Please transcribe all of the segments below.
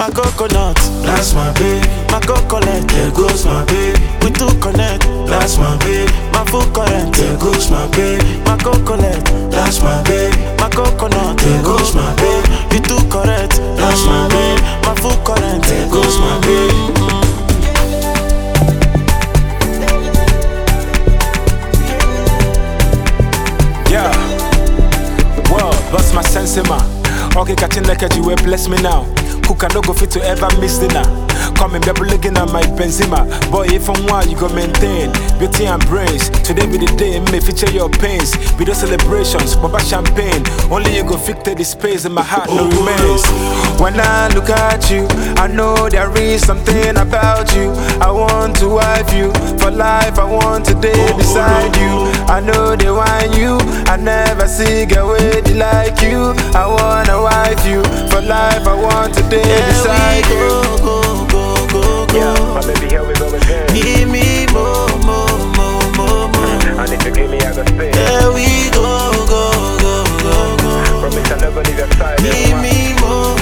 my coconut. That's my baby. My coconut. There goes my baby. We two connect. That's my baby. My full current. There goes my baby. My coconut. That's my baby. My coconut. There goes my baby. You too correct. That's my baby. My full current. There goes my baby. Yeah, well, lost my sense in my. Okay, catching like you will bless me now. Who can no go fit to ever miss dinner? Coming baby looking at my Benzema. Boy, if I'm wild, you go maintain beauty and brains. Today be the day, may feature your pains. Be those celebrations, Baba champagne. Only you go fit the space in my heart, no remains. When I look at you, I know there is something about you. I want to wife you for life. I want to day beside you. I know they want you. I never see girl with like you. I wanna wife you for life. I want to day beside you. Go. Yeah, my baby, here we go again. Give me more. I need to give me a good stay. Here we go. Promise I'll never leave your side. Give me more.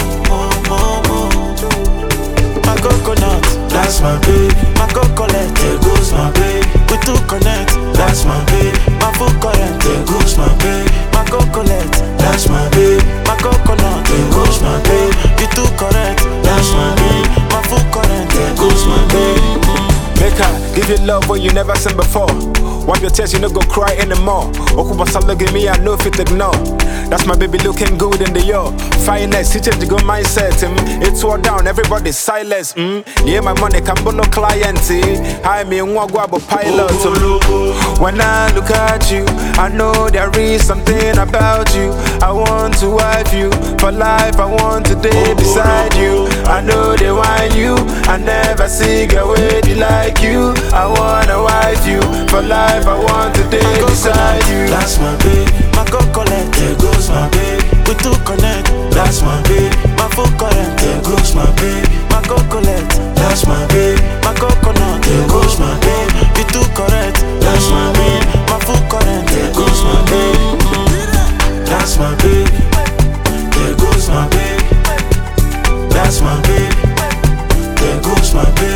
My coconut. That's my baby. My coconut. There goes my baby. We two connect. That's my baby. My full current. There goes my baby. My coconut. That's my baby. My coconut. There goes my baby. You too correct. That's my baby. My full current. There goes my baby. Make her give you love when you never seen before. Wipe your tears, you no go cry anymore. Okubasa look at me, I know fit ignore. That's my baby looking good in the year. Finest, he change the good mindset. It's all down, everybody's silence. Yeah, my money can no client. Hi, me guabo pilot. When I look at you, I know there is something about you. I want to wife you for life. I want to day beside you. I know they want you. I never see girl with like you. I wanna wife you for life. I want to day beside you. That's my baby. My coconut. There goes my baby. We two connect. That's my baby. My full current. There goes my baby. My coconut. That's my baby. My coconut. There goes my baby. You too correct. That's my baby. My full current. There goes my baby. That's my baby. There goes my baby. That's my baby. There goes my baby.